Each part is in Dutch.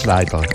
Bye.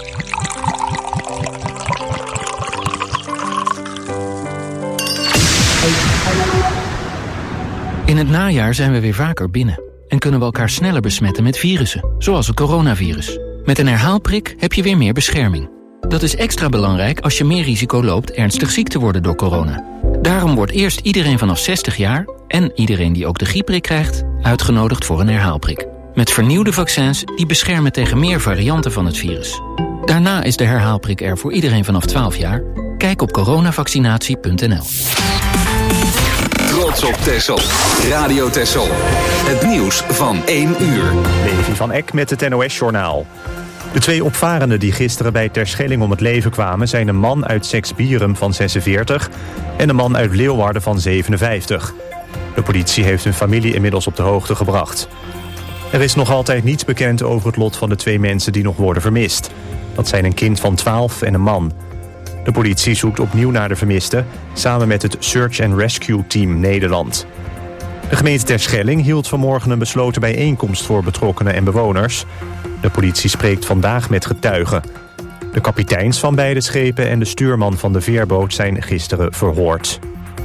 In het najaar zijn we weer vaker binnen en kunnen we elkaar sneller besmetten met virussen, zoals het coronavirus. Met een herhaalprik heb je weer meer bescherming. Dat is extra belangrijk als je meer risico loopt ernstig ziek te worden door corona. Daarom wordt eerst iedereen vanaf 60 jaar en iedereen die ook de griepprik krijgt uitgenodigd voor een herhaalprik. Met vernieuwde vaccins die beschermen tegen meer varianten van het virus. Daarna is de herhaalprik er voor iedereen vanaf 12 jaar. Kijk op coronavaccinatie.nl. Trots op Texel. Radio Texel. Het nieuws van 1 uur. Levi van Eck met het NOS-journaal. De 2 opvarenden die gisteren bij Terschelling om het leven kwamen zijn een man uit Seksbierum van 46 en een man uit Leeuwarden van 57. De politie heeft hun familie inmiddels op de hoogte gebracht. Er is nog altijd niets bekend over het lot van de 2 mensen die nog worden vermist. Dat zijn een kind van 12 en een man. De politie zoekt opnieuw naar de vermisten, samen met het Search and Rescue Team Nederland. De gemeente Terschelling hield vanmorgen een besloten bijeenkomst voor betrokkenen en bewoners. De politie spreekt vandaag met getuigen. De kapiteins van beide schepen en de stuurman van de veerboot zijn gisteren verhoord.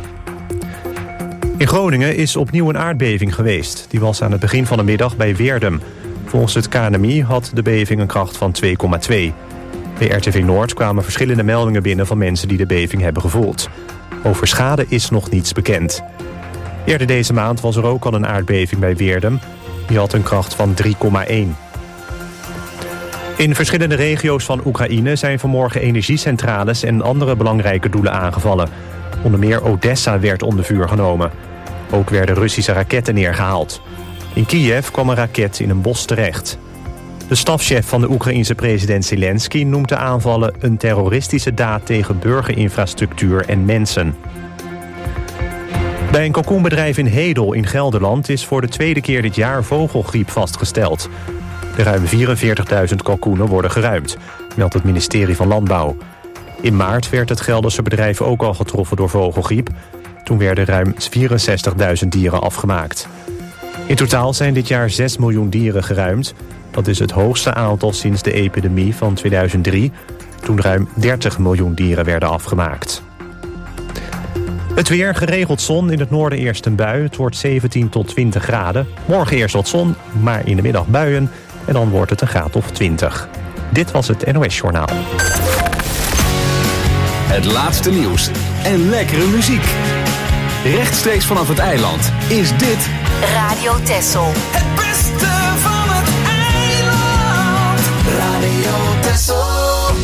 In Groningen is opnieuw een aardbeving geweest. Die was aan het begin van de middag bij Weerdum. Volgens het KNMI had de beving een kracht van 2,2. Bij RTV Noord kwamen verschillende meldingen binnen van mensen die de beving hebben gevoeld. Over schade is nog niets bekend. Eerder deze maand was er ook al een aardbeving bij Weerdum. Die had een kracht van 3,1. In verschillende regio's van Oekraïne zijn vanmorgen energiecentrales en andere belangrijke doelen aangevallen. Onder meer Odessa werd onder vuur genomen. Ook werden Russische raketten neergehaald. In Kiev kwam een raket in een bos terecht. De stafchef van de Oekraïense president Zelensky noemt de aanvallen een terroristische daad tegen burgerinfrastructuur en mensen. Bij een kalkoenbedrijf in Hedel in Gelderland is voor de 2e keer dit jaar vogelgriep vastgesteld. De ruim 44.000 kalkoenen worden geruimd, meldt het ministerie van Landbouw. In maart werd het Gelderse bedrijf ook al getroffen door vogelgriep. Toen werden ruim 64.000 dieren afgemaakt. In totaal zijn dit jaar 6 miljoen dieren geruimd. Dat is het hoogste aantal sinds de epidemie van 2003... toen ruim 30 miljoen dieren werden afgemaakt. Het weer, geregeld zon, in het noorden eerst een bui. Het wordt 17 tot 20 graden. Morgen eerst wat zon, maar in de middag buien. En dan wordt het een graad of 20. Dit was het NOS Journaal. Het laatste nieuws en lekkere muziek. Rechtstreeks vanaf het eiland is dit Radio Texel. Het beste van het eiland. Radio Texel.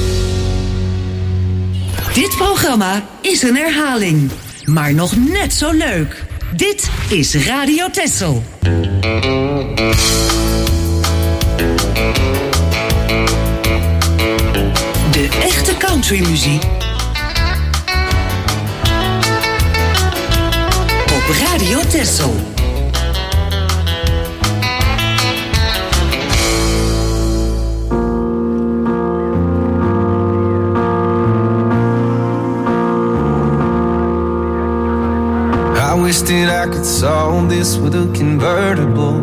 Dit programma is een herhaling, maar nog net zo leuk. Dit is Radio Texel. De echte countrymuziek op Radio Texel. I wish that I could solve this with a convertible.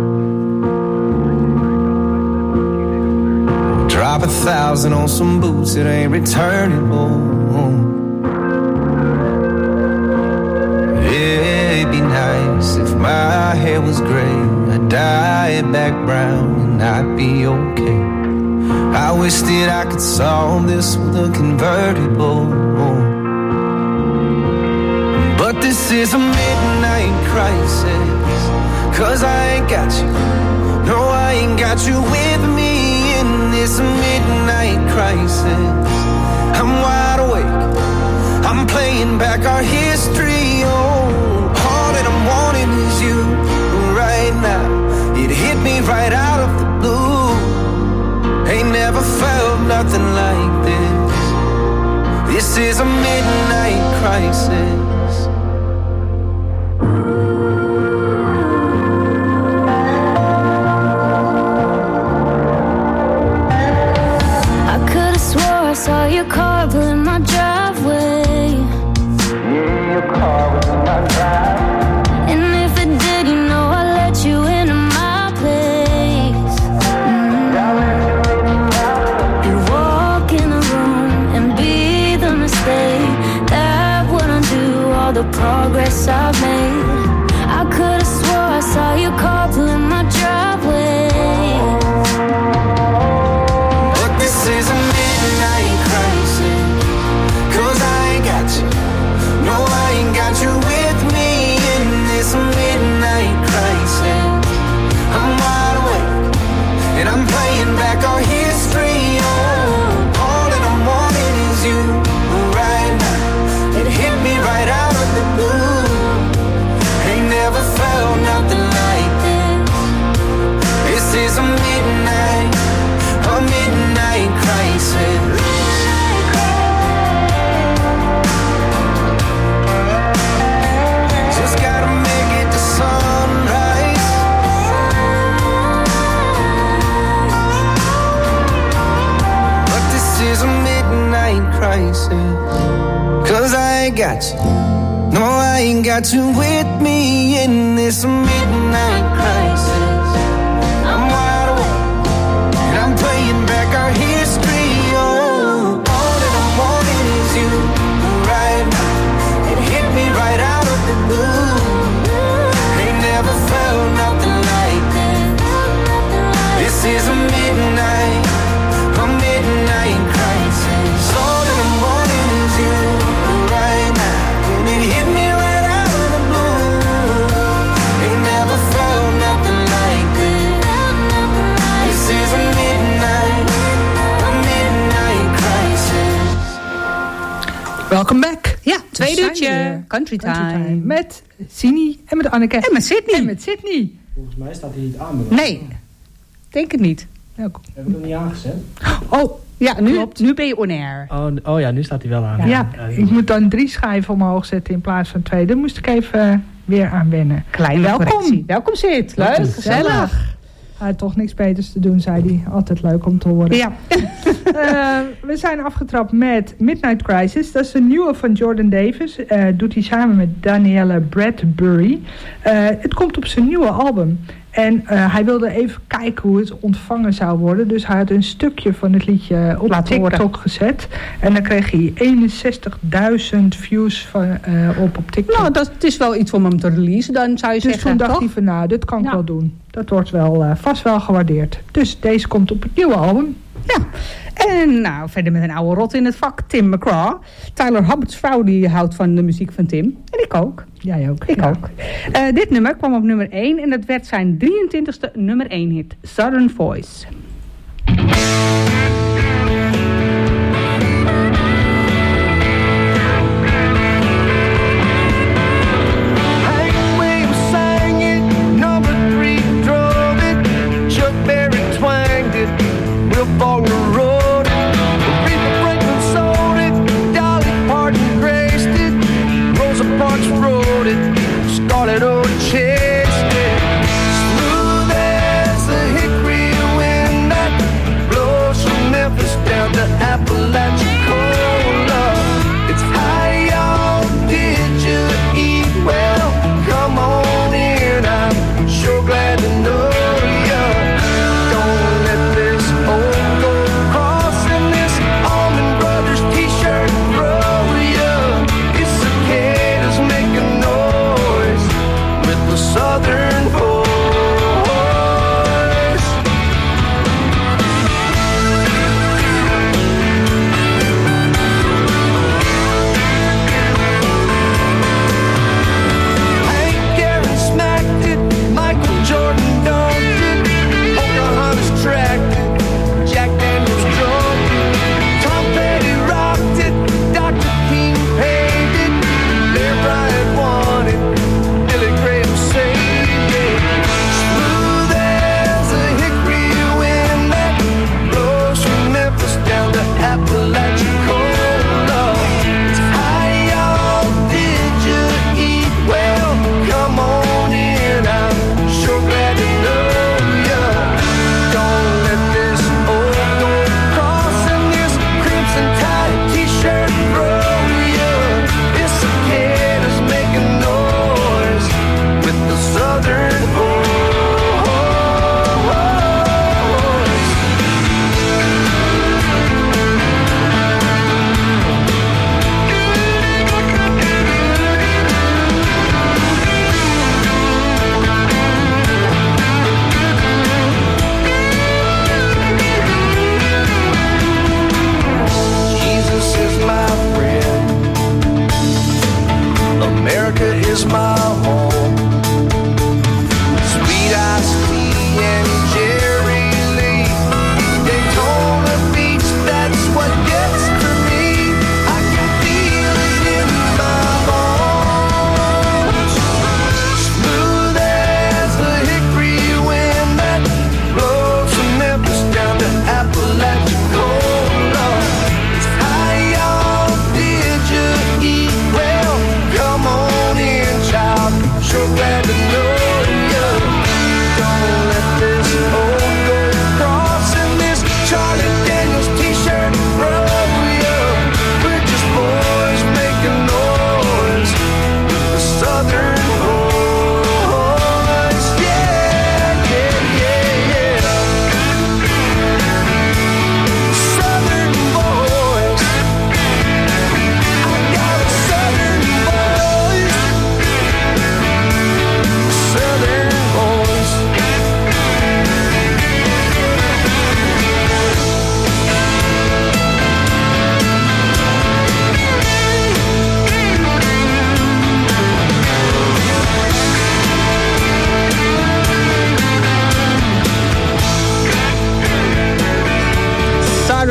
Drop 1,000 on some boots that ain't returnable. Yeah, it'd be nice if my hair was gray, I'd dye it back brown and I'd be okay. I wish that I could solve this with a convertible. But this is a midnight crisis, 'cause I ain't got you. No, I ain't got you with me in this midnight crisis. I'm wide awake, I'm playing back our history. Oh, all that I'm wanting is you right now. It hit me right out of the blue. Ain't never felt nothing like this. This is a midnight crisis. I saw your car pulling my driveway. Yeah, your car was in my driveway. And if it did, you know I let you into my place. progress I've made. I could've swore I saw your car pulling my driveway. But this is a midnight crisis, 'cause I ain't got you. No, I ain't got you with me in this midnight crisis. I'm wide awake, and I'm playing back our history. Oh, all that I'm wanting is you right now. It hit me right out of the blue. Ain't never felt nothing like this. This is a midnight crisis. Just gotta make it to sunrise. But this is a midnight crisis, 'cause I ain't got you. No, I ain't got you with me in this midnight crisis. I'm wide awake, and I'm playing back our history. Oh, all that I'm wanting is you right now. It hit me right out of the blue. Ain't never felt nothing like this. This is a midnight crisis. All that I'm wanting is you right now. And it hit me right out of the blue. Ain't never felt nothing like this. This is a midnight crisis. Welcome back. Ja, tweede We uurtje. zijn weer. Country Time. Met Sini en met Anneke. En met Sydney. En met Sydney. Volgens mij staat hij niet aan. Nee, denk het niet. Welkom. Heb ik hem niet aangezet? Oh, Ja, klopt. nu ben je on air. Oh ja, nu staat hij wel aan. Ja, ik moet dan 3 schijven omhoog zetten in plaats van 2. Daar moest ik even weer aan wennen. Kleine correctie. Welkom Sid. Leuk, gezellig. Hij had toch niks beters te doen, zei hij. Altijd leuk om te horen. Ja. We zijn afgetrapt met Midnight Crisis. Dat is een nieuwe van Jordan Davis. Doet hij samen met Danielle Bradbury. Het komt op zijn nieuwe album. En hij wilde even kijken hoe het ontvangen zou worden. Dus hij had een stukje van het liedje op TikTok gezet. En dan kreeg hij 61.000 views op TikTok. Nou, dat is wel iets om hem te releasen, dan zou je Dus zeggen, toen dacht toch? hij van, nou, dit kan ik wel doen. Dat wordt wel vast wel gewaardeerd. Dus deze komt op het nieuwe album. Ja. En nou, verder met een oude rot in het vak, Tim McGraw. Tyler Hubbard's vrouw die houdt van de muziek van Tim. En ik ook. Jij ook. Ik ook. Dit nummer kwam op nummer 1 en dat werd zijn 23e nummer 1 hit. Southern Voice. Glad to know you. Don't let this old gold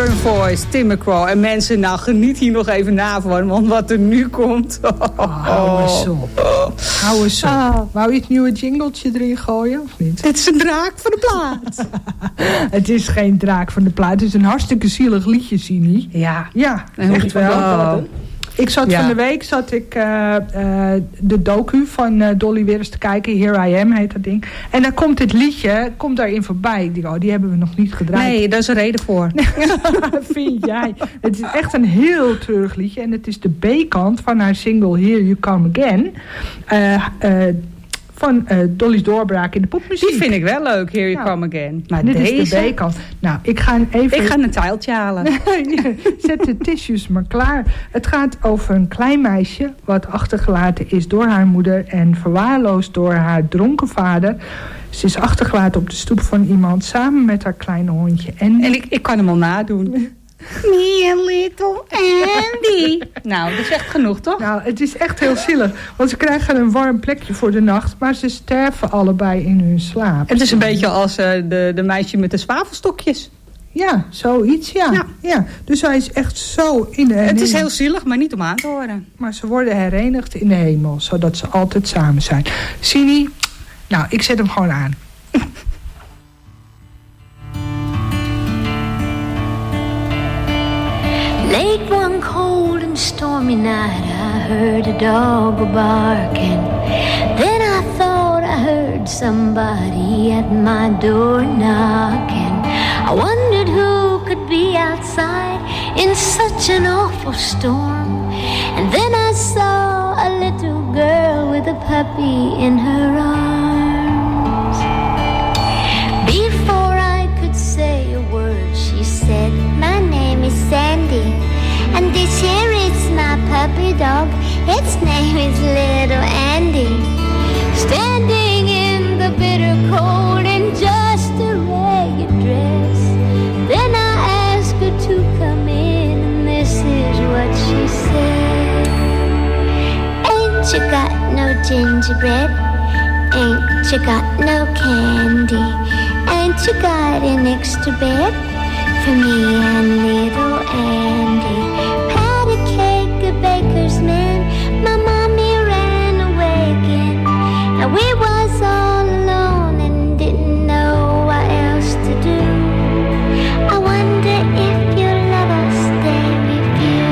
Southern Voice, Tim McGraw. En mensen, nou geniet hier nog even na van, want wat er nu komt. Hou eens op. Hou eens op. Wou je het nieuwe jingletje erin gooien of niet? Dit is een draak van de plaat. Het is geen draak van de plaat. Het is een hartstikke zielig liedje, Sini. Ja. Ja, echt wel. Ik zat van de week de docu van Dolly weer eens te kijken. Here I Am heet dat ding. En dan komt dit liedje daarin voorbij. Ik denk, die hebben we nog niet gedraaid. Nee, daar is een reden voor. Vind jij? Het is echt een heel treurig liedje. En het is de B-kant van haar single Here You Come Again. Van Dolly's doorbraak in de popmuziek. Die vind ik wel leuk, Here You Come Again. Maar dit deze... is de B-kant. Nou, ik ga een tijltje halen. Zet de tissues maar klaar. Het gaat over een klein meisje wat achtergelaten is door haar moeder en verwaarloosd door haar dronken vader. Ze is achtergelaten op de stoep van iemand samen met haar kleine hondje. En ik kan hem al nadoen. Me and little Andy. Nou, dat is echt genoeg, toch? Nou, het is echt heel zielig. Want ze krijgen een warm plekje voor de nacht, maar ze sterven allebei in hun slaap. Het is een beetje als de meisje met de zwavelstokjes. Ja, zoiets, ja. Dus hij is echt zo in de... Het is heel zielig, maar niet om aan te horen. Maar ze worden herenigd in de hemel, zodat ze altijd samen zijn. Sini, nou, ik zet hem gewoon aan. Late one cold and stormy night, I heard a dog barking. Then I thought I heard somebody at my door knocking. I wondered who could be outside in such an awful storm. And then I saw a little girl with a puppy in her arms. Before I could say a word, she said, "My name is Sandy, and this here is my puppy dog. Its name is Little Andy." Standing in the bitter cold in just a ragged dress. Then I asked her to come in, and this is what she said. "Ain't you got no gingerbread? Ain't you got no candy? Ain't you got an extra bed for me and little Andy?" Pat a cake, a baker's man, my mommy ran away again. And we was all alone and didn't know what else to do. I wonder if you'll let us stay with you.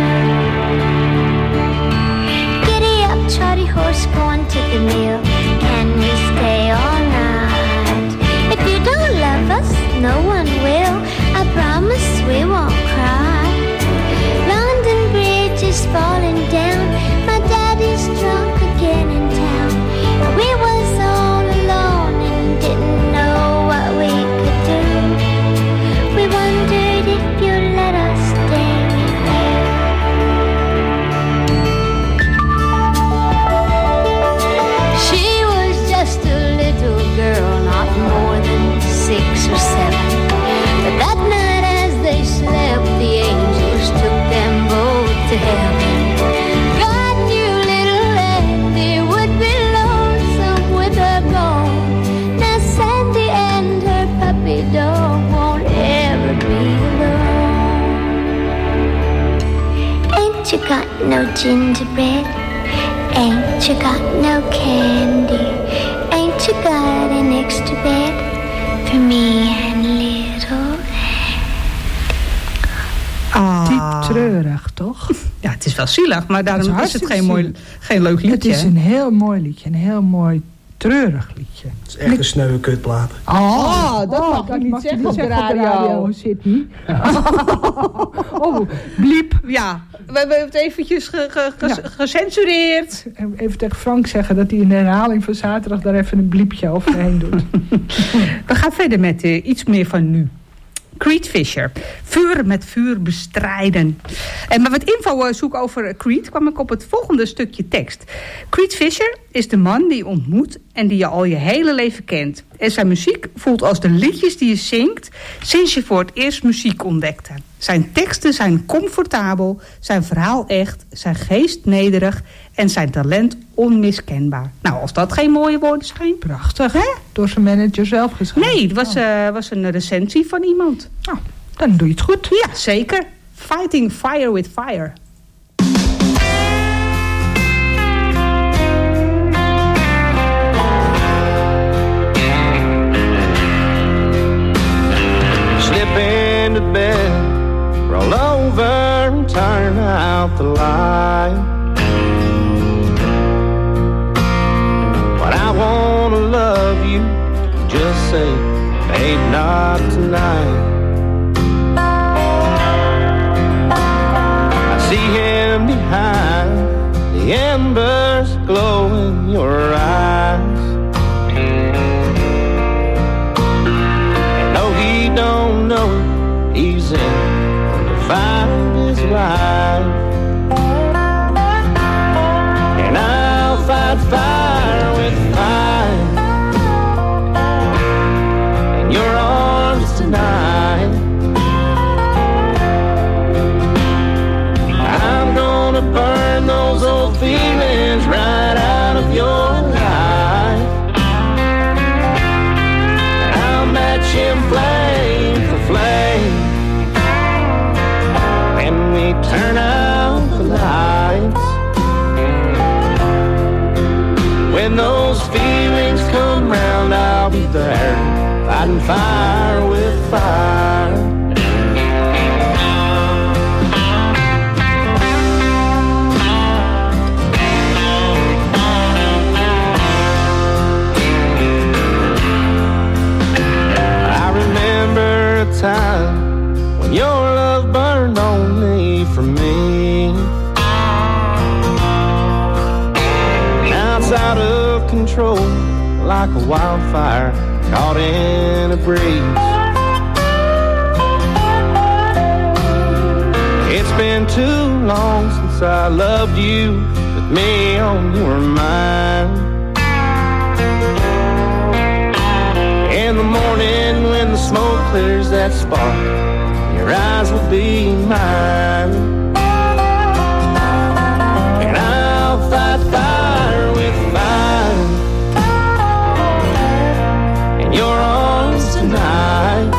Giddy up, trotty horse, going to the mill. Can we stay all night? If you don't love us, no one will. I promise we won't cry. London Bridge is falling down. My daddy's drunk again in town. And we was all alone and didn't know what we could do. We wondered if you'd let us stay with you. She was just a little girl, not more than 6 or 7. But that night as they slept, the angels took them both to heaven. God knew little Andy would be lonesome with her gone. Now Sandy and her puppy dog won't ever be alone. Ain't you got no gingerbread? Ain't you got no candy? Ain't you got an extra bed for me and little? Diep treurig, toch? Ja, het is wel zielig, maar daarom is het geen leuk liedje. Het is een heel mooi liedje, een heel mooi treurig liedje. Het is echt een sneuwe kutplaat. Dat mag je niet zeggen op de radio. Sydney. Bliep. Ja, we hebben het eventjes gecensureerd. Even tegen Frank zeggen dat hij in de herhaling van zaterdag daar even een bliepje overheen doet. We gaan verder met iets meer van nu. Creed Fisher. Vuur met vuur bestrijden. En met wat info zoeken over Creed kwam ik op het volgende stukje tekst. Creed Fisher is de man die je ontmoet en die je al je hele leven kent. En zijn muziek voelt als de liedjes die je zingt sinds je voor het eerst muziek ontdekte. Zijn teksten zijn comfortabel, zijn verhaal echt, zijn geest nederig en zijn talent onmiskenbaar. Nou, als dat geen mooie woorden zijn. Prachtig, hè? Door zijn manager zelf geschreven. Nee, het was een recensie van iemand. Oh, Dan doe je het goed. Ja, zeker. Fighting Fire with Fire. Slip into bed, roll over and turn out the light. When I wanna love you, just say, babe, not tonight. I see him behind the embers glow in your eyes. And no, he don't know he's in to find his life. And I'll fight fire with fire in your arms tonight. I'm gonna burn those old feelings right out of your life. I'll match him flame for flame when we turn out the lights. When those feelings come round, I'll be there, fighting fire with fire. I remember a time when your love burned only for me. Now it's out of control, like a wildfire caught in a breeze. It's been too long since I loved you with me on your mind. In the morning when the smoke clears that spark, your eyes will be mine. And I'll fight fire with fire in your arms tonight.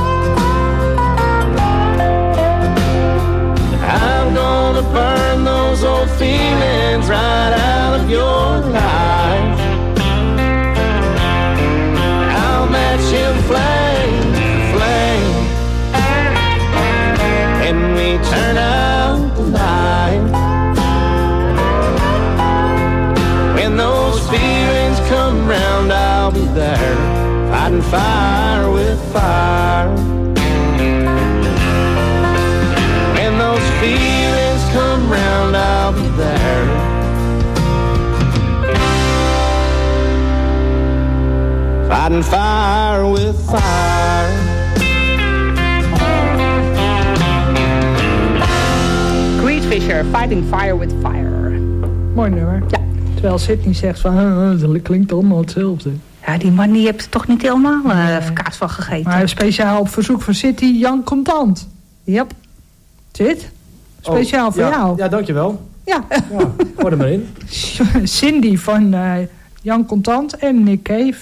I'm gonna burn those old feelings right out of your life. I'll match him flame to flame when we turn out the light. When those feelings come round, I'll be there, fighting fire with fire. When those feelings come round, I'll be there. Fighting fire with fire. Creed Fisher, Fighting Fire with Fire. Mooi nummer. Ja. Terwijl Sydney zegt van, het klinkt allemaal hetzelfde. Ja, die man die heeft er toch niet helemaal kaas van gegeten. Maar speciaal op verzoek van City, Jan Contant. Yep. Zit? Speciaal voor jou. Ja, dankjewel. Ja. Gooi er maar in. Cindy van Jan Contant en Nick Cave.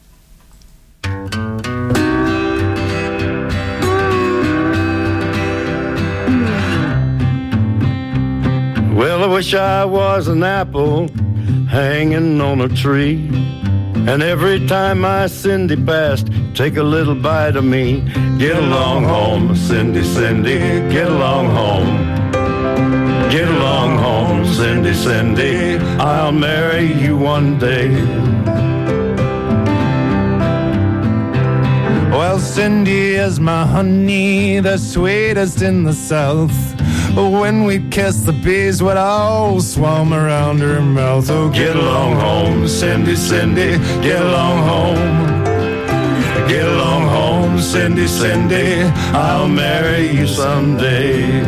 Well, I wish I was an apple hanging on a tree, and every time my Cindy passed, take a little bite of me. Get along home, Cindy, Cindy, get along home. Get along home, Cindy, Cindy, I'll marry you one day. Well, Cindy is my honey, the sweetest in the South. When we kissed, the bees would all swarm around her mouth. Oh, get along home, Cindy, Cindy, get along home. Get along home, Cindy, Cindy, I'll marry you someday.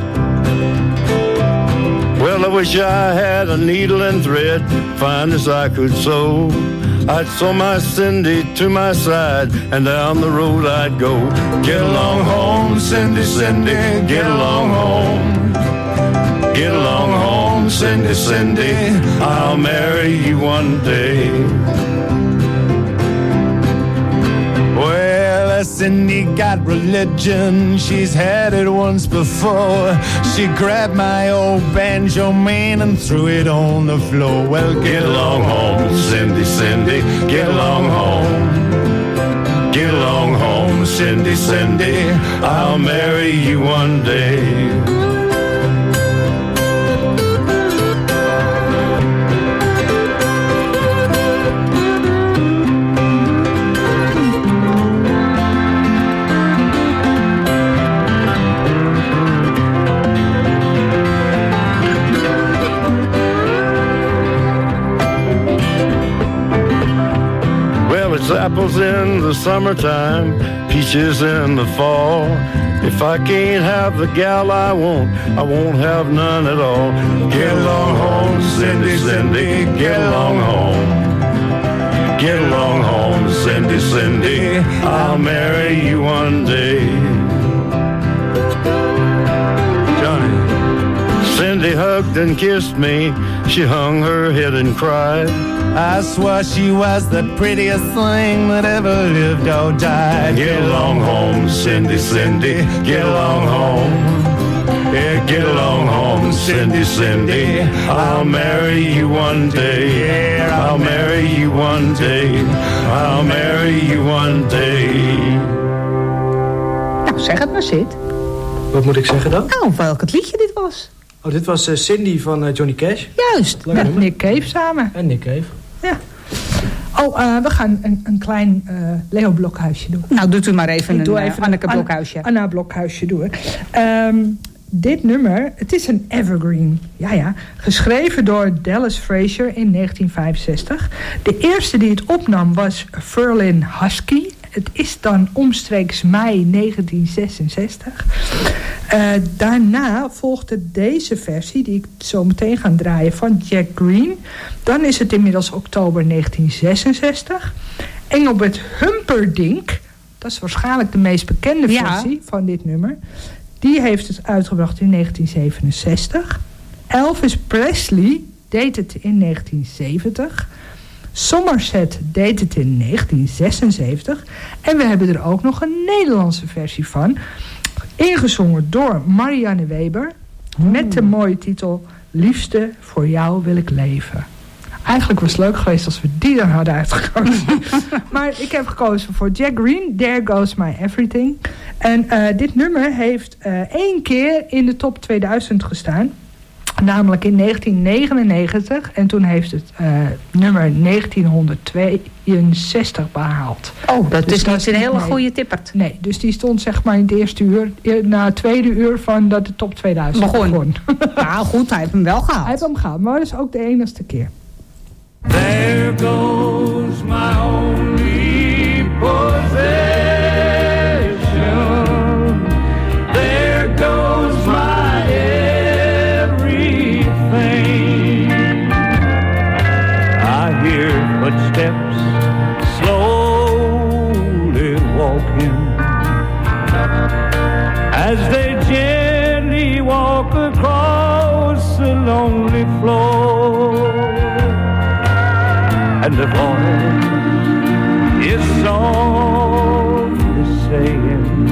Well, I wish I had a needle and thread, fine as I could sew. I'd sew my Cindy to my side, and down the road I'd go. Get along home, Cindy, Cindy, get along home. Get along home, Cindy, Cindy, I'll marry you one day. Well, as Cindy got religion. She's had it once before. She grabbed my old banjo man and threw it on the floor. Well, Get along home, Cindy, Cindy, get along home. Get along home, Cindy, Cindy, I'll marry you one day. Apples in the summertime, peaches in the fall. If I can't have the gal I won't have none at all. Get along home, Cindy, Cindy, get along home. Get along home, Cindy, Cindy, I'll marry you one day. Johnny. Cindy hugged and kissed me, she hung her head and cried. I swore she was the prettiest thing that ever lived or died. Get along home, Cindy, Cindy, get along home. Yeah, get along home, Cindy, Cindy, I'll marry you one day. Yeah, I'll marry you one day. I'll marry you one day. Nou, zeg het maar, Sid. Wat moet ik zeggen dan? Nou, welk het liedje dit was. Oh, dit was Cindy van Johnny Cash. Juist. Met Nick Cave samen. En Nick Cave. Ja. Oh, we gaan een klein Leo Blokhuisje doen. Nou, doet u maar even Anneke Blokhuisje. Anna Blokhuisje doe ik. Dit nummer, het is een evergreen. Ja. Geschreven door Dallas Frazier in 1965. De eerste die het opnam was Ferlin Husky. Het is dan omstreeks mei 1966. Daarna volgde deze versie, die ik zo meteen ga draaien, van Jack Green. Dan is het inmiddels oktober 1966. Engelbert Humperdinck, dat is waarschijnlijk de meest bekende versie van dit nummer. Die heeft het uitgebracht in 1967. Elvis Presley deed het in 1970. Somerset deed het in 1976. En we hebben er ook nog een Nederlandse versie van. Ingezongen door Marianne Weber. Met de mooie titel Liefste, voor jou wil ik leven. Eigenlijk was het leuk geweest als we die dan hadden uitgekozen. Maar ik heb gekozen voor Jack Green. There Goes My Everything. En dit nummer heeft 1 keer in de top 2000 gestaan. Namelijk in 1999. En toen heeft het nummer 1962 behaald. Oh, dat dus is niet een hele goede tippert. Nee, dus die stond zeg maar in het eerste uur. Na het tweede uur van dat de top 2000 begon. Nou goed, hij heeft hem wel gehaald. Hij heeft hem gehaald, maar dat is ook de enigste keer. There goes my only possession. There goes my everything. I hear footsteps slowly walking as they gently walk across the lonely floor. And the voice is softly saying,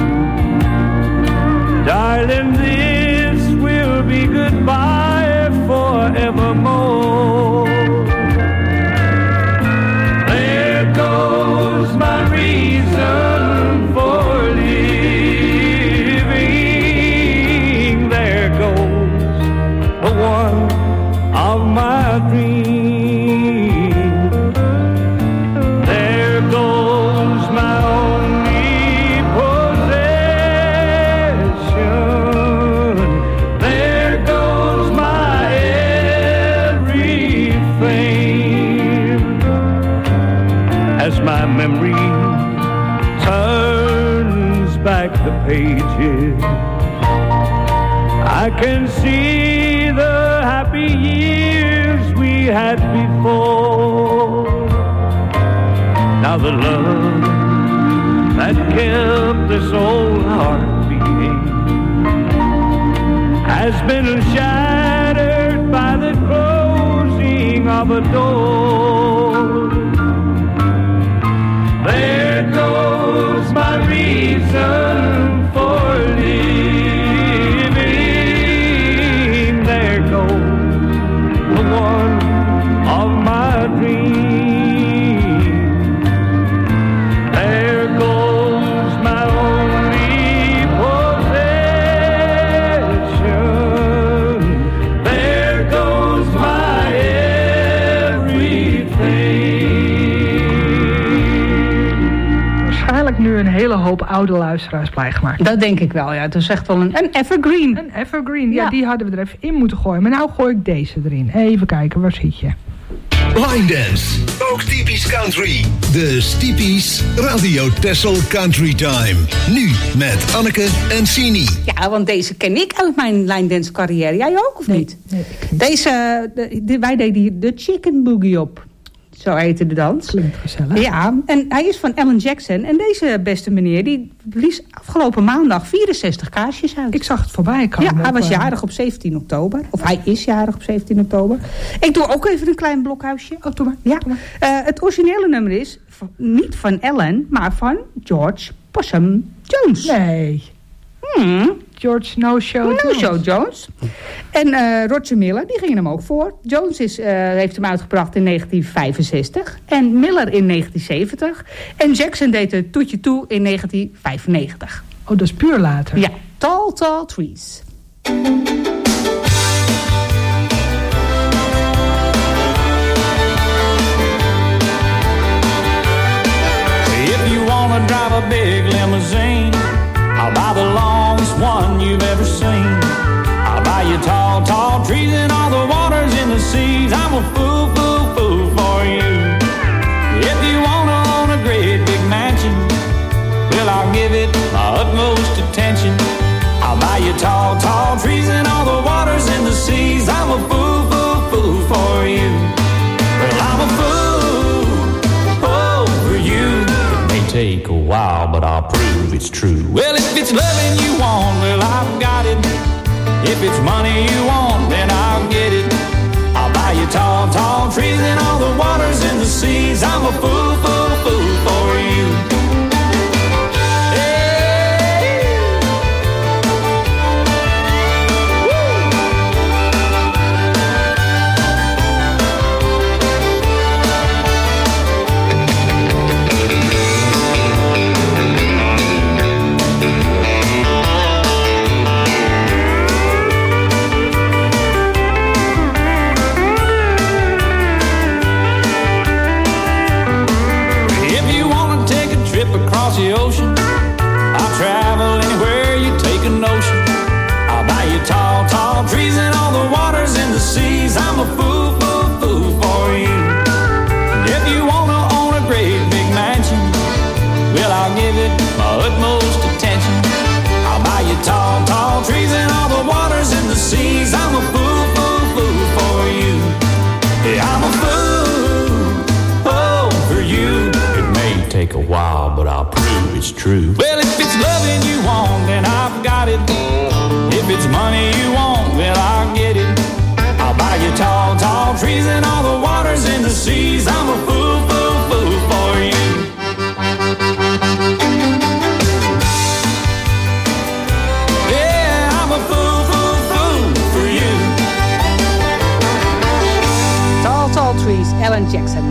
darling, this will be goodbye forevermore. There goes my reason for living. There goes the one of my dreams. My memory turns back the pages, I can see the happy years we had before. Now the love that kept this old heart beating has been shattered by the closing of a door. There goes my reason hoop oude luisteraars blij gemaakt. Dat denk ik wel, ja. Het is echt wel een evergreen. Een evergreen, ja, die hadden we er even in moeten gooien. Maar nou gooi ik deze erin. Even kijken, waar zit je? Line Dance, ook typisch country. De Stiepies Radio Texel Country Time. Nu met Anneke en Sini. Ja, want deze ken ik uit mijn line dance carrière. Jij ook of niet? Nee, ik niet. Wij deden hier de Chicken Boogie op. Zo heette de dans. Klinkt gezellig. Ja, en hij is van Alan Jackson. En deze beste meneer, die blies afgelopen maandag 64 kaarsjes uit. Ik zag het voorbij komen. Ja, hij was jarig op 17 oktober. Of hij is jarig op 17 oktober. Ik doe ook even een klein blokhuisje. Oh, doe maar. Ja. Het originele nummer is niet van Alan, maar van George Possum Jones. Nee. George No-Show Jones. En Roger Miller, die ging hem ook voor. Jones heeft hem uitgebracht in 1965. En Miller in 1970. En Jackson deed het toetje toe in 1995. Oh, dat is puur later. Ja, Tall, Tall Trees. If you wanna drive a big limousine, I'll buy the longest one you've ever seen. I'll buy you tall, tall trees and all the waters in the seas. I'm a fool, fool, fool for you. If you wanna own a great big mansion, well, I'll give it my utmost attention. I'll buy you tall, tall trees and all the waters in the seas. I'm a fool, fool, fool for you. Well, I'm a fool, oh, for you. It may take a while, but I'll prove it's true. Well, if it's loving you want, well, I've got it. If it's money you want, then I'll get it. I'll buy you tall, tall trees and all the waters in the seas. I'm a fool, fool, fool for you. The ocean, I'll travel anywhere you take a notion. I'll buy you tall, tall trees and all the waters in the seas. I'm a fool, fool, fool for you. If you wanna own a great big mansion, well, I'll give it my utmost attention. I'll buy you tall, tall trees and all the waters in the seas. I'm a fool, fool, fool for you. Yeah, I'm a fool, oh, for you. It may take a while, but I'll prove it's true. Well, if it's loving you want, then I've got it. If it's money you want, well, I'll get it. I'll buy you tall, tall trees and all the waters in the seas. I'm a fool, fool, fool for you. Yeah, I'm a fool, fool, fool for you. Tall, Tall Trees, Alan Jackson.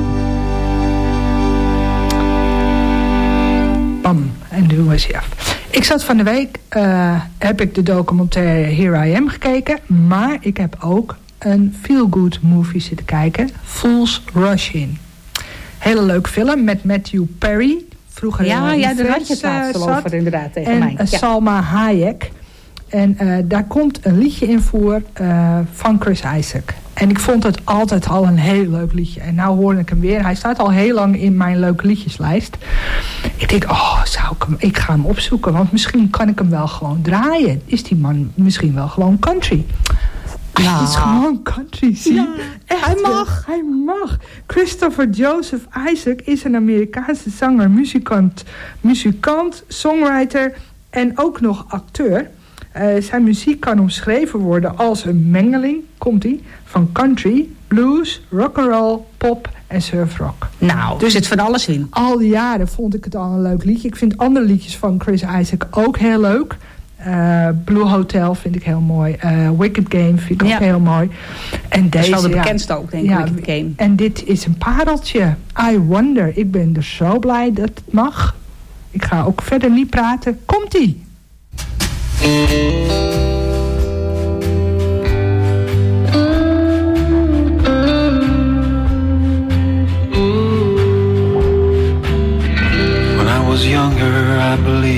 En nu was hij af. Ik zat van de week, heb ik de documentaire Here I Am gekeken. Maar ik heb ook een feel-good movie zitten kijken. Fools Rush In. Hele leuke film met Matthew Perry. Vroeger daar had je het laatst al over inderdaad tegen mij. En Salma Hayek. En daar komt een liedje in voor van Chris Isaak. En ik vond het altijd al een heel leuk liedje. En nou hoorde ik hem weer. Hij staat al heel lang in mijn leuke liedjeslijst. Ik denk, ik ga hem opzoeken. Want misschien kan ik hem wel gewoon draaien. Is die man misschien wel gewoon country? Ja. Hij is gewoon country, zie je? Ja, hij mag. Christopher Joseph Isaac is een Amerikaanse zanger, muzikant, songwriter en ook nog acteur. Zijn muziek kan omschreven worden als een mengeling, van country, blues, rock'n'roll, pop en surfrock. Nou, dus zit van alles in. Al die jaren vond ik het al een leuk liedje. Ik vind andere liedjes van Chris Isaak ook heel leuk. Blue Hotel vind ik heel mooi. Wicked Game vind ik ook heel mooi. En dat is wel de bekendste ook, denk ik, Wicked Game. En dit is een pareltje. I Wonder. Ik ben er zo blij dat het mag. Ik ga ook verder niet praten. Komt-ie! When I was younger, I believed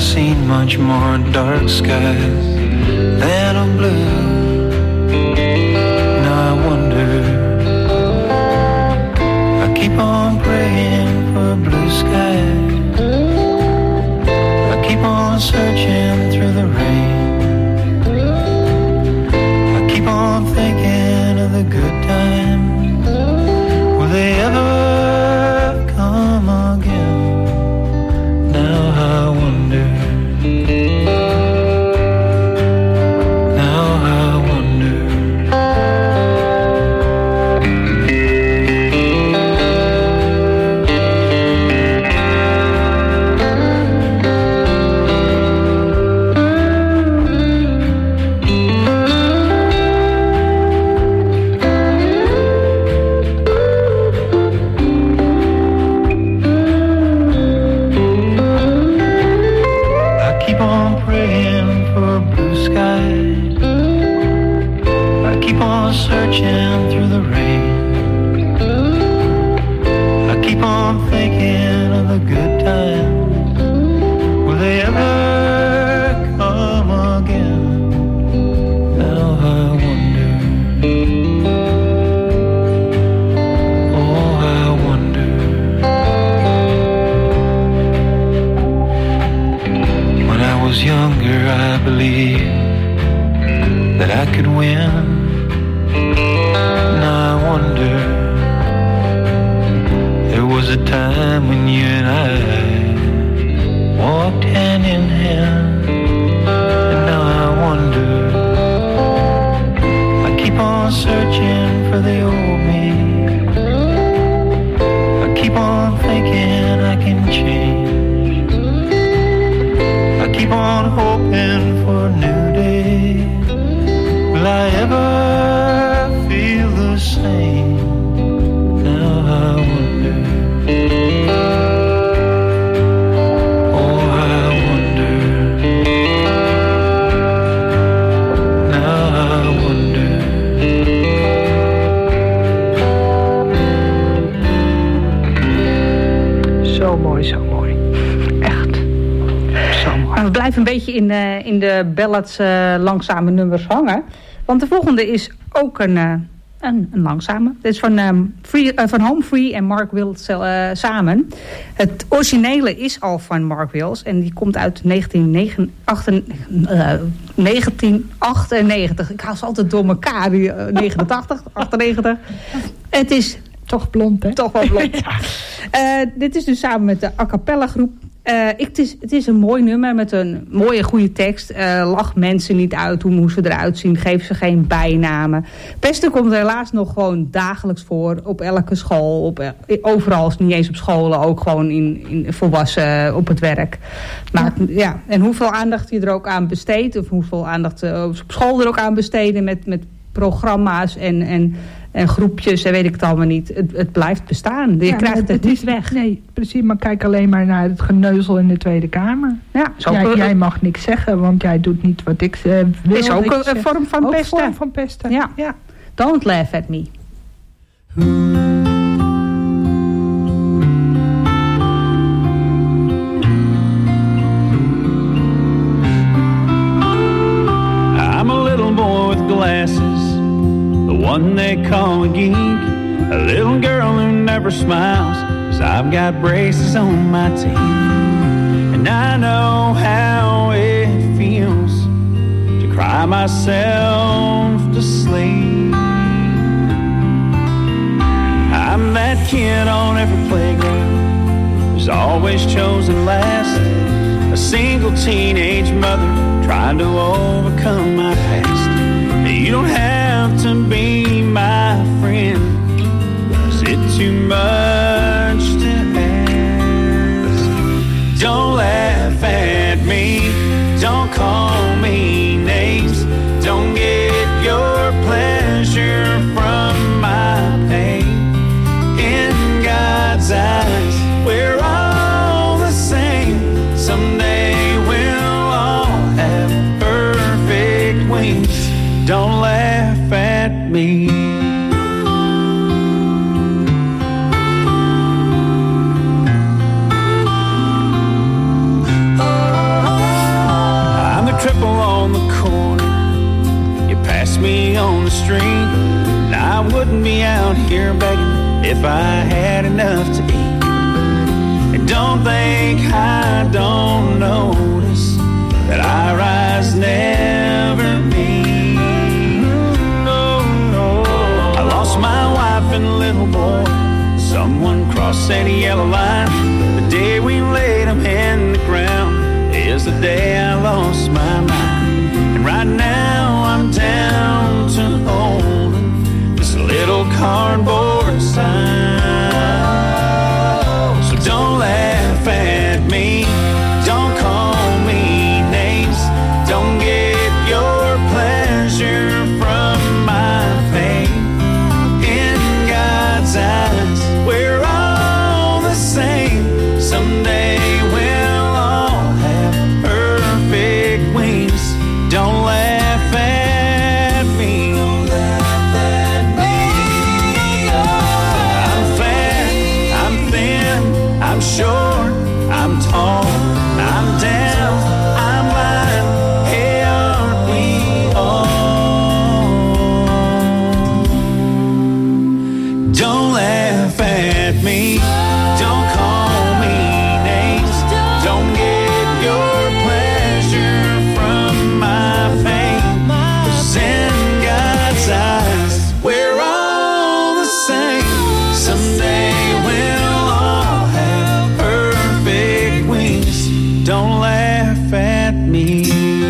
seen much more dark skies than a blue. Now I wonder, I keep on praying for blue skies. I keep on searching through the rain. I keep on thinking of the good times. Will they ever come again? Now I wonder. Searching through the rain. I keep on thinking of the good times. Will they ever come again? Now I wonder. Oh, I wonder. When I was younger, I believed that I could win. There was a time when you and I walked hand in hand, and now I wonder. I keep on searching for the old me. I keep on thinking I can change. I keep on hoping for a new day. Will I ever feel the same? Now I wonder. Oh, I wonder. Now I wonder. Zo mooi, zo mooi. Echt. Zo mooi. Maar we blijven een beetje in de ballads langzame nummers hangen. Want de volgende is ook een langzame. Dit is van Home Free en Mark Wills samen. Het originele is al van Mark Wills. En die komt uit 1998. Ik haal ze altijd door elkaar. 89, 98. Het is toch blond, hè? Toch wel blond. Dit is dus samen met de a cappella groep. Het is een mooi nummer met een mooie, goede tekst. Lach mensen niet uit hoe ze eruit zien. Geef ze geen bijnamen. Pesten komt helaas nog gewoon dagelijks voor. Op elke school. Overal, niet eens op scholen. Ook gewoon in volwassen op het werk. Maar ja, en hoeveel aandacht je er ook aan besteedt. Of hoeveel aandacht op school er ook aan besteden. Met programma's en groepjes en weet ik het allemaal niet. Het blijft bestaan. Je krijgt het niet weg. Nee, precies. Maar kijk alleen maar naar het geneuzel in de Tweede Kamer. Ja, jij mag niks zeggen, want jij doet niet wat ik wil. Is ook een vorm van pesten. Vorm van pesten. Ja. Don't laugh at me. I'm a little boy with glasses, the one they call a geek, a little girl who never smiles, 'cause I've got braces on my teeth, and I know how it feels to cry myself to sleep. I'm that kid on every playground who's always chosen last, a single teenage mother trying to overcome my past. You don't have to be my friend, is it too much to ask? Don't laugh at me, don't call me names, don't get your pleasure from my pain. In God's eyes, we're all the same. Someday we'll all have perfect wings. Don't laugh at me. if I had enough to eat. And don't think I don't notice that I rise never meet. No, no. I lost my wife and little boy. Someone crossed that yellow line. The day we laid him in the ground is the day I lost my mind. And right now I'm down to holding this little cardboard sign. So don't laugh at me, don't call me names, don't get your pleasure from my pain. In God's eyes, we're all the same. Someday we'll all have perfect wings. Don't laugh at me. Don't laugh at me. I'm fat, I'm thin, I'm short, I'm tall, I'm down, I'm blind. Hey, aren't we all? Don't laugh at me. Don't call me names. Don't get your pleasure from my fame. 'Cause in God's eyes, we're all the same. Someday we'll all have perfect wings. Don't laugh at me.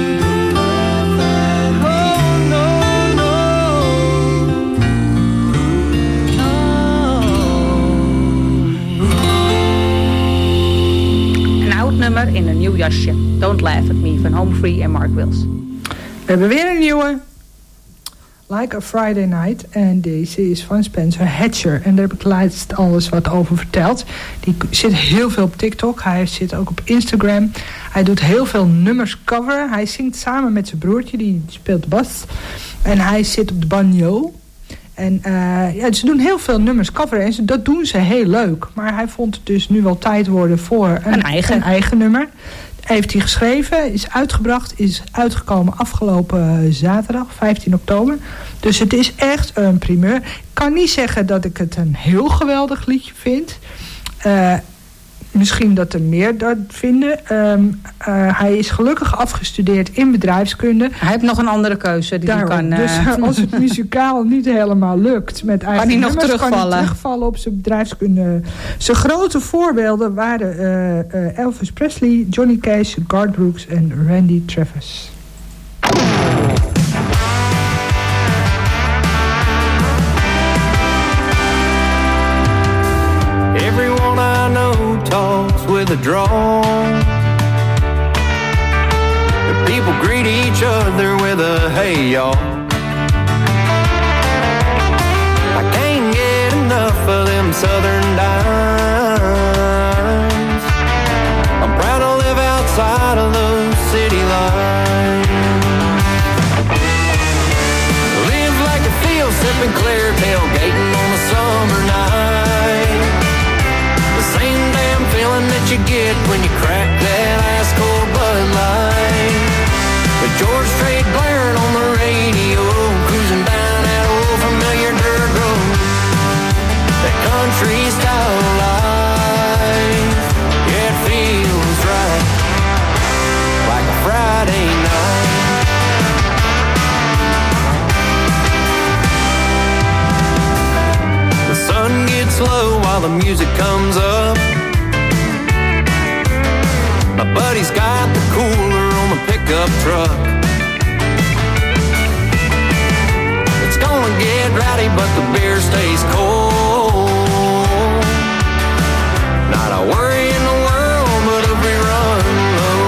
Een oud nummer in een nieuw jasje. Don't Laugh at Me van Home Free en Mark Wills. We hebben weer een nieuwe. Like a Friday Night. En deze is van Spencer Hatcher. En daar heb ik laatst alles wat over verteld. Die zit heel veel op TikTok. Hij zit ook op Instagram. Hij doet heel veel nummers coveren. Hij zingt samen met zijn broertje. Die speelt de bas. En hij zit op de banjo. En ja, ze doen heel veel nummers coveren. En dat doen ze heel leuk. Maar hij vond het dus nu wel tijd worden voor een eigen nummer. Heeft hij geschreven, is uitgebracht, is uitgekomen afgelopen zaterdag, 15 oktober. Dus het is echt een primeur. Ik kan niet zeggen dat ik het een heel geweldig liedje vind. Misschien dat er meer dat vinden. Hij is gelukkig afgestudeerd in bedrijfskunde. Hij heeft nog een andere keuze die hij kan... Dus als het muzikaal niet helemaal lukt met eigen kan hij nog nummers, terugvallen. kan hij terugvallen op zijn bedrijfskunde. Zijn grote voorbeelden waren Elvis Presley, Johnny Cash, Garth Brooks en Randy Travis. Everyone I know talks with a drawl. The people greet each other with a hey y'all. I can't get enough of them southern dimes. I'm proud to live outside of those city lines. Live like a field sipping clear, tailgating on a summer night. Same damn feeling that you get when you crack that ice cold Bud Light. With George Strait blaring on the radio, cruising down that old familiar dirt road. That country style life, yeah, it feels right, like a Friday night. The sun gets low while the music comes up. My buddy's got the cooler on the pickup truck. It's gonna get rowdy, but the beer stays cold. Not a worry in the world, but if we run low.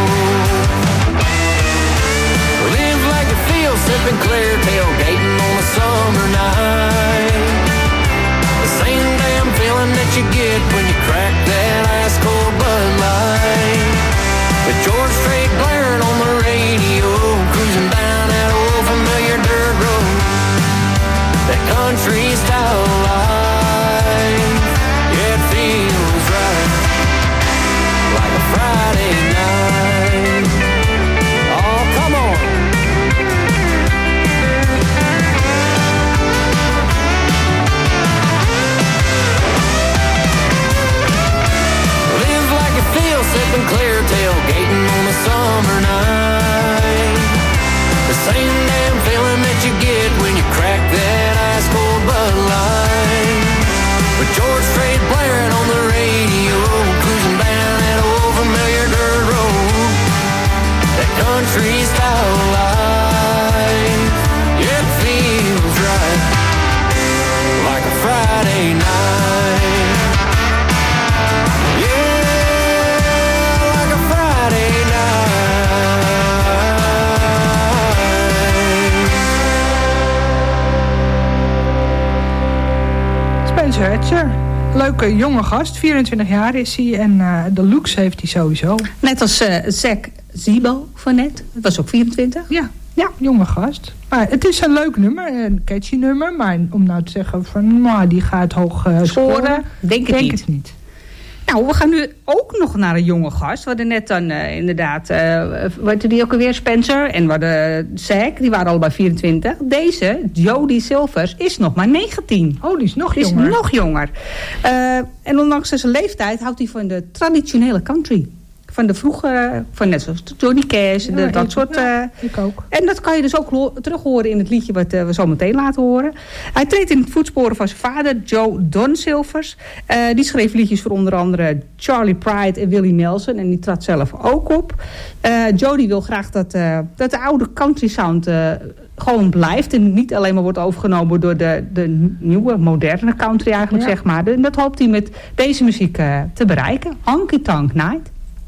We live like a field, sipping clear, tailgating on a summer night. The same damn feeling that you get when you crack that ice cold Bud Light. With George Strait blaring on the radio, cruising down that old familiar dirt road. That country style life, yeah, it feels right, like a Friday night. Oh, come on. Stretcher. Leuke jonge gast, 24 jaar is hij en de looks heeft hij sowieso. Net als Zack Zibo van net. Dat was ook 24. Ja, jonge gast. Maar het is een leuk nummer, een catchy nummer. Maar om nou te zeggen van, die gaat hoog scoren, denk het niet. Nou, we gaan nu ook nog naar een jonge gast. We hadden net dan inderdaad, wat die ook alweer, Spencer en we hadden Zack, die waren allebei 24. Deze, Jody Silvers, is nog maar 19. Oh, die is nog jonger. En ondanks zijn leeftijd houdt hij van de traditionele country. Van de vroege, van net zoals Johnny Cash, dat soort. Ik ook. En dat kan je dus ook terug horen in het liedje wat we zo meteen laten horen. Hij treedt in het voetsporen van zijn vader, Joe Don Silvers. Die schreef liedjes voor onder andere Charlie Pride en Willie Nelson. En die trad zelf ook op. Jody wil graag dat de oude country sound gewoon blijft. En niet alleen maar wordt overgenomen door de nieuwe, moderne country eigenlijk, zeg maar. En dat hoopt hij met deze muziek te bereiken. Honky Tonk Night.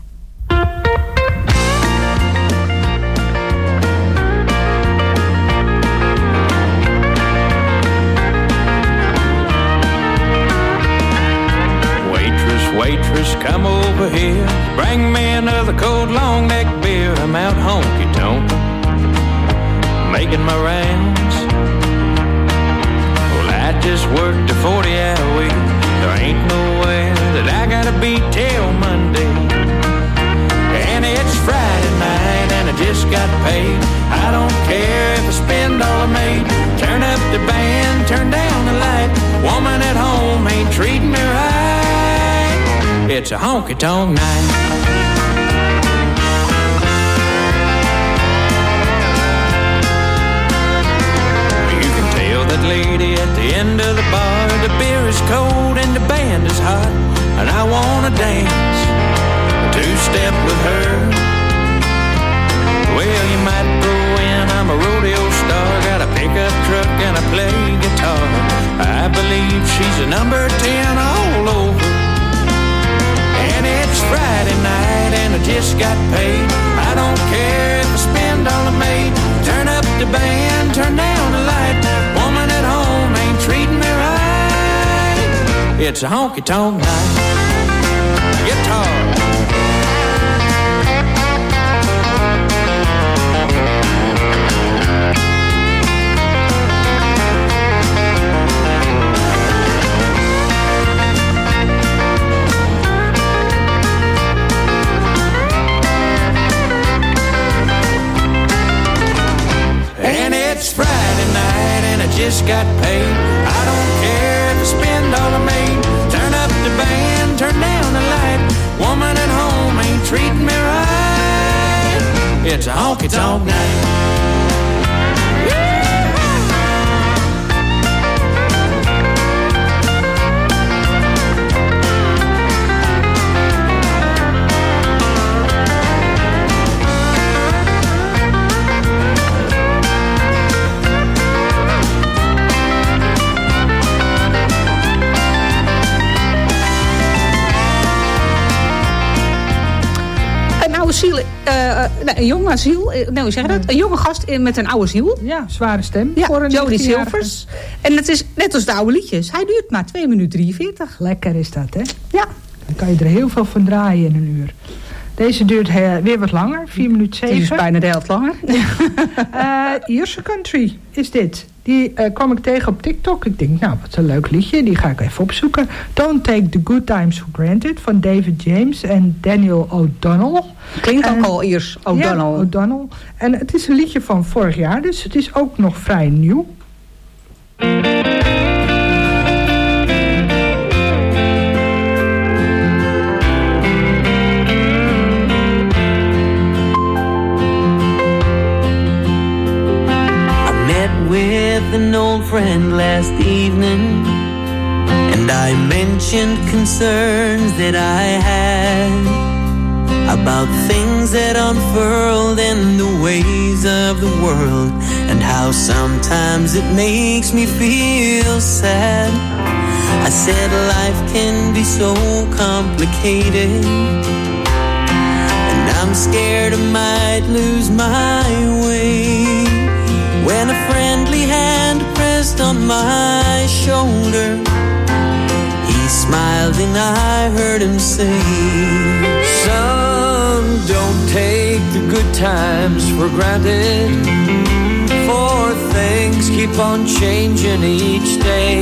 Waitress, come over here. Bring me another cold long neck beer. I'm out honky tonk, making my rounds. Well, I just worked a 40-hour week. There ain't nowhere that I gotta be till Monday. And it's Friday night and I just got paid. I don't care if I spend all I made. Turn up the band, turn down the light. Woman at home ain't treating me right. It's a honky-tonk night. You can tell that lady at the end of the bar. The beer is cold and the band is hot. And I wanna dance two-step with her. Well, you might throw in I'm a rodeo star. Got a pickup truck and I play guitar. I believe she's a number 10 all over. And it's Friday night and I just got paid. I don't care if I spend all I made. Turn up the band, turn down the light. Woman at home ain't treating me right. It's a honky-tonk night. Guitar. It's Friday night and I just got paid. I don't care if I spend all I made. Turn up the band, turn down the light. Woman at home ain't treating me right. It's a honky-tonk night. Een jong asiel, hoe zeg je dat? Een jonge gast met een oude ziel. Ja, zware stem. Ja, voor een Jody Silvers. En het is net als de oude liedjes. Hij duurt maar 2 minuten 43. Lekker is dat, hè? Ja. Dan kan je er heel veel van draaien in een uur. Deze duurt weer wat langer, 4 minuten 7. Die is bijna de helft langer. Ierse country is dit. Die kwam ik tegen op TikTok. Ik denk, nou, wat een leuk liedje. Die ga ik even opzoeken. Don't Take the Good Times for Granted van David James en Daniel O'Donnell. Klinkt ook al Iers, O'Donnell. Ja, O'Donnell. En het is een liedje van vorig jaar, dus het is ook nog vrij nieuw. With an old friend last evening, and I mentioned concerns that I had about things that unfurled in the ways of the world, and how sometimes it makes me feel sad. I said life can be so complicated, and I'm scared I might lose my way. When a friendly hand pressed on my shoulder smiled and I heard him say, son, don't take the good times for granted, for things keep on changing each day.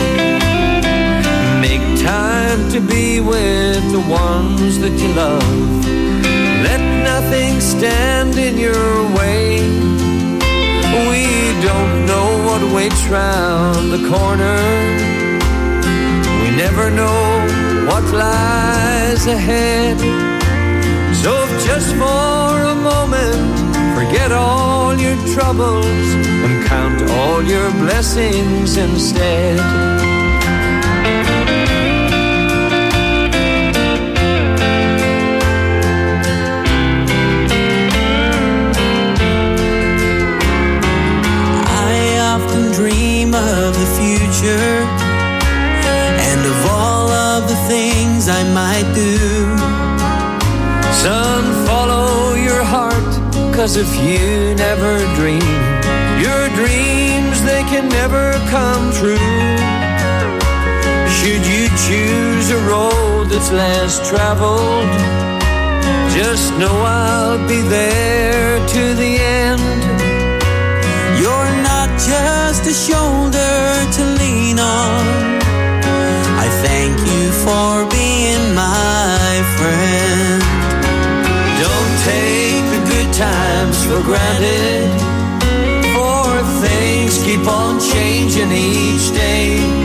Make time to be with the ones that you love. Let nothing stand in your way. We don't know what waits round the corner. We never know what lies ahead. So if just for a moment, forget all your troubles and count all your blessings instead. Of the future and of all of the things I might do. Son, follow your heart, 'cause if you never dream, your dreams, they can never come true. Should you choose a road that's less traveled, just know I'll be there to the end. You're not just a shoulder to lean on. I thank you for being my friend. Don't take the good times for granted, for things keep on changing each day.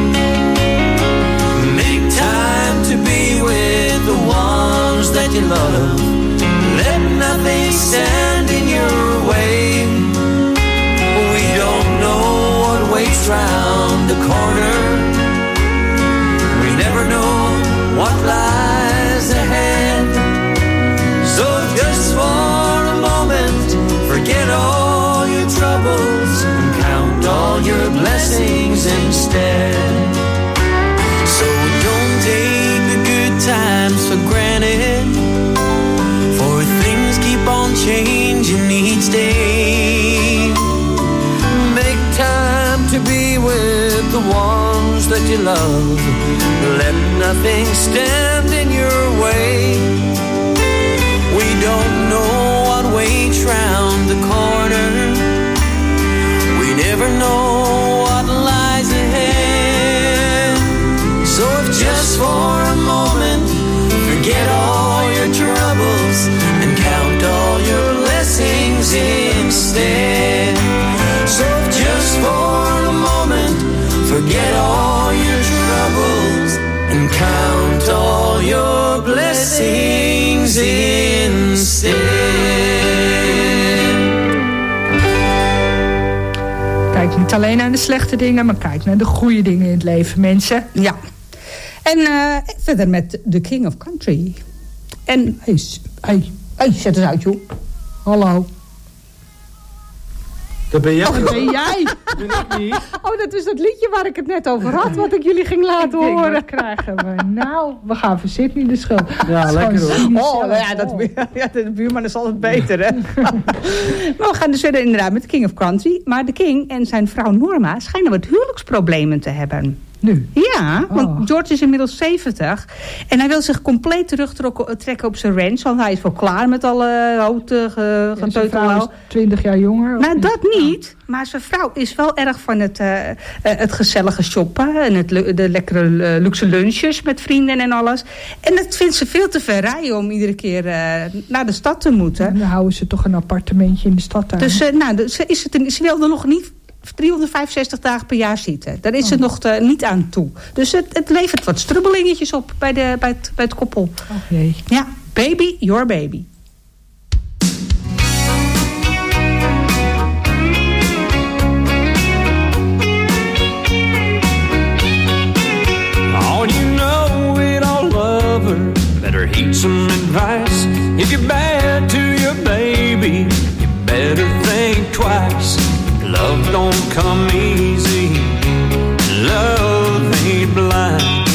Make time to be with the ones that you love. Let nothing stand in your way. We don't know what waits round the corner. We never know what lies ahead. So just for a moment, forget all your troubles and count all your blessings instead. So don't take the good times for granted, for things keep on changing each day. Make time to be with the ones that you love. Let nothing stand in your way. We don't know what waits round the corner. We never know what lies ahead. So if just for a moment, forget all your troubles and count all your blessings instead. So just for a moment, forget all your troubles and count all your blessings instead. Kijk niet alleen naar de slechte dingen, maar kijk naar de goede dingen in het leven, mensen. Ja. En verder met The King of Country. En, hey, zet eens uit, joh. Hallo. Dat ben jij. Oh, dat ben jij. Dat ben ik niet. Oh, dat is dat liedje waar ik het net over had, wat ik jullie ging laten horen. Wat krijgen we nou? We gaan voor Sydney de schuld. Ja, lekker hoor. Oh, ja, de buurman is altijd beter, hè. Maar we gaan dus verder inderdaad met The King of Country. Maar de King en zijn vrouw Norma schijnen wat huwelijksproblemen te hebben. Nu? Ja, want George is inmiddels 70. En hij wil zich compleet terugtrekken op zijn ranch. Want hij is wel klaar met alle houten vrouw is 20 jaar jonger? Nou, dat niet. Maar zijn vrouw is wel erg van het gezellige shoppen. En de lekkere luxe lunches met vrienden en alles. En dat vindt ze veel te ver rijden om iedere keer naar de stad te moeten. En dan houden ze toch een appartementje in de stad aan. Dus ze wilde nog niet 365 dagen per jaar zitten. Daar is ze nog niet aan toe. Dus het levert wat strubbelingetjes op bij het koppel. Oh jee. Ja, baby, your baby. All you know it all lover, better heed some advice. If you're bad to your baby, you better think twice. Love don't come easy, love ain't blind.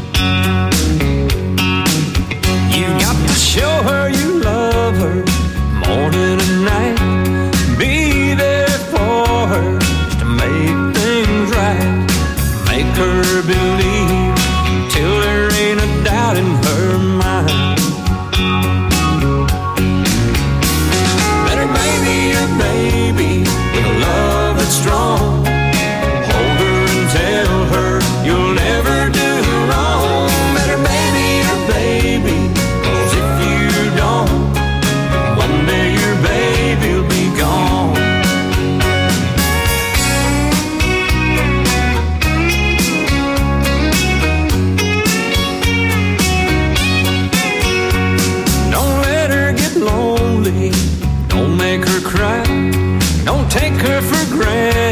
You got to show her you love her, morning and night. Be there for her, just to make things right. Make her believe till her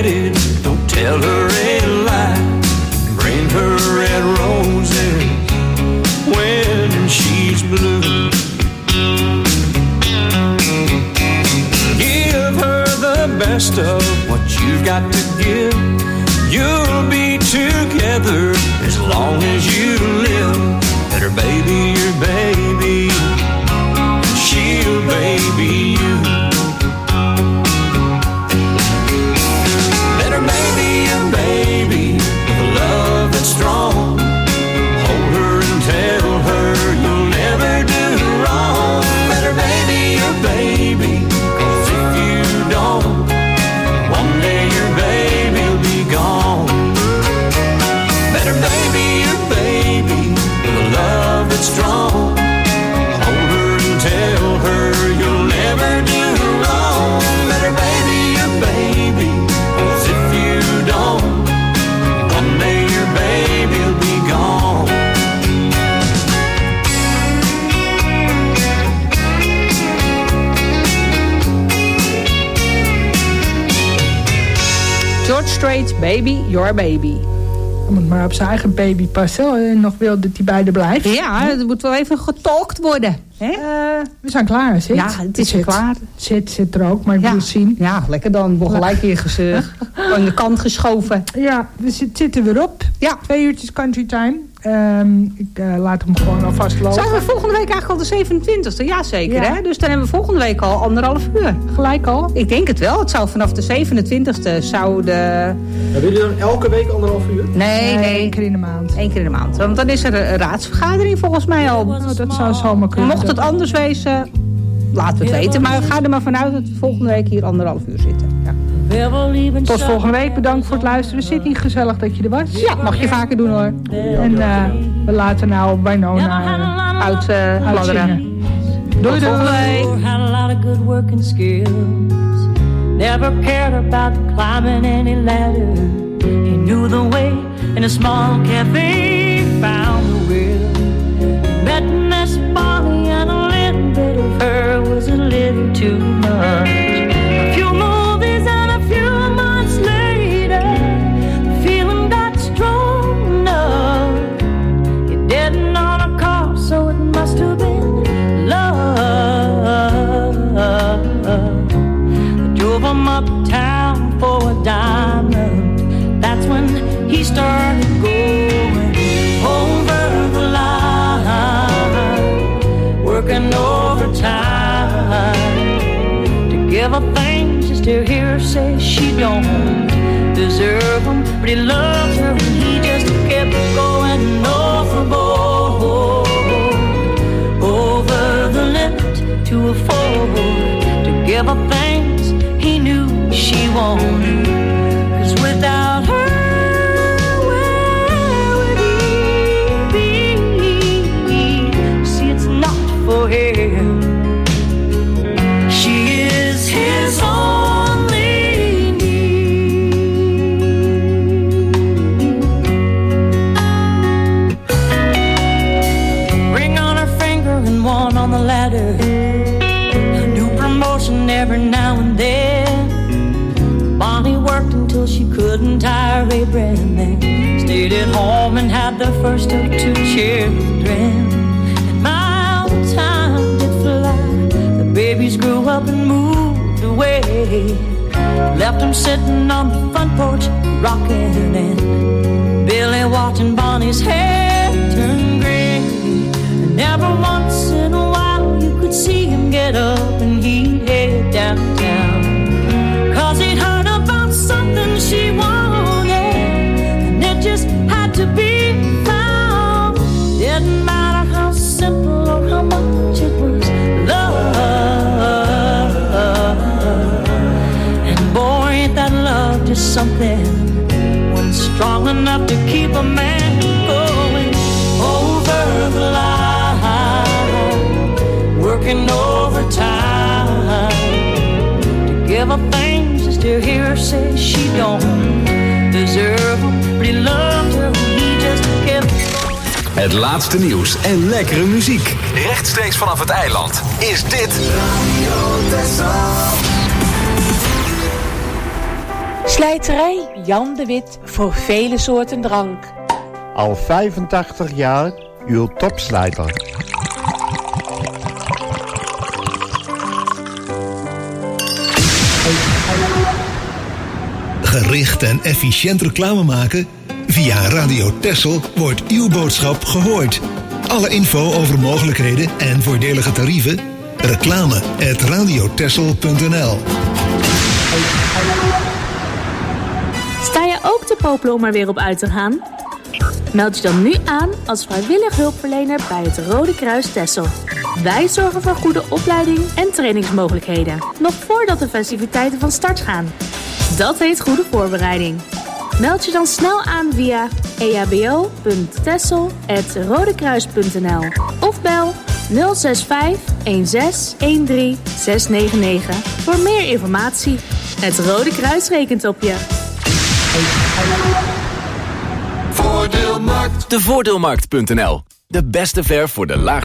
headed, don't tell her a lie. Bring her red roses when she's blue. Give her the best of what you've got to give. You'll be together as long as you live. Let her baby your baby, and she'll baby you. Let her baby your baby with a love that's strong. Hold her and tell her you'll never do wrong. Let her baby your baby, 'cause if you don't, one day your baby'll be gone. Let her baby your baby with a love that's strong. Hold her and tell her you'll never do wrong. Let her baby your baby, 'cause if you don't, one day your baby'll be gone. George Strait's Baby, Your Baby. Hij moet maar op zijn eigen baby passen. En nog wil dat hij bij de blijft. Ja, dat moet wel even getalkt worden. Hè? We zijn klaar, Zit. Ja, het is weer klaar. Zit er ook, maar ik wil zien. Ja, lekker dan. Wordt gelijk weer aan de kant geschoven. Ja, dus het zit er weer op. Ja. 2 uurtjes country time. Ik laat hem gewoon alvast lopen. Zijn we volgende week eigenlijk al de 27e? Ja, zeker. Ja. Hè? Dus dan hebben we volgende week al 1,5 uur. Gelijk al? Ik denk het wel. Het zou vanaf de 27e zou de... Hebben jullie dan elke week 1,5 uur? Nee. 1 keer in de maand. 1 keer in de maand. Want dan is er een raadsvergadering volgens mij al. Dat zou zomaar kunnen. Mocht het anders wezen, laten we het weten. Maar ga er maar vanuit dat we volgende week hier 1,5 uur zitten. Ja. Tot volgende week. Bedankt voor het luisteren. Zit gezellig dat je er was. Ja, mag je vaker doen hoor. En we laten nou Winona uitladderen. Doei doei. Had a lot of good working skills. Never cared about climbing any ladder. He knew the way in a small cafe. Found the will. Met Miss Bonnie and a little bit of her was a little too much. A few movies and a few months later, the feeling got strong enough. It didn't on a car, so it must have been love. I drove him uptown for a diamond. That's when he started going over the line, working overtime to give her things just to hear her say she don't deserve them, but he loved her and he just kept going overboard, over the limit to afford to give her things he knew she wanted. 'Cause without her, where would he be? See, it's not for him. She is his only need. Ring on her finger and one on the ladder. A new promotion every now and then. Bonnie worked until she couldn't tire Abraham, then stayed at home and had the first of 2 children. And my old time did fly. The babies grew up and moved away. Left them sitting on the front porch, rocking, and Billy watching Bonnie's hair turn gray. And never once in a while you could see him get up and he'd head downtown. 'Cause he'd heard about something she wanted, and it just had to be found. Didn't matter how simple or how much it was love. And boy, ain't that love just something, when strong enough to keep a man going over the line, working overtime to give her things just to hear her say she don't deserve them, but he loved her and he just kept going. Het laatste nieuws en lekkere muziek. Rechtstreeks vanaf het eiland is dit Radio Texel. Slijterij Jan de Wit voor vele soorten drank. Al 85 jaar uw topslijter. Gericht en efficiënt reclame maken? Via Radio Texel wordt uw boodschap gehoord. Alle info over mogelijkheden en voordelige tarieven? reclame@radiotexel.nl. Sta je ook te popelen om er weer op uit te gaan? Meld je dan nu aan als vrijwillig hulpverlener bij het Rode Kruis Texel. Wij zorgen voor goede opleiding en trainingsmogelijkheden, nog voordat de festiviteiten van start gaan. Dat heet goede voorbereiding. Meld je dan snel aan via ehbo.texel@rodekruis.nl of bel 065 16 699 voor meer informatie. Het Rode Kruis rekent op je. Voordeelmarkt. De Voordeelmarkt.nl. De beste verf voor de laagste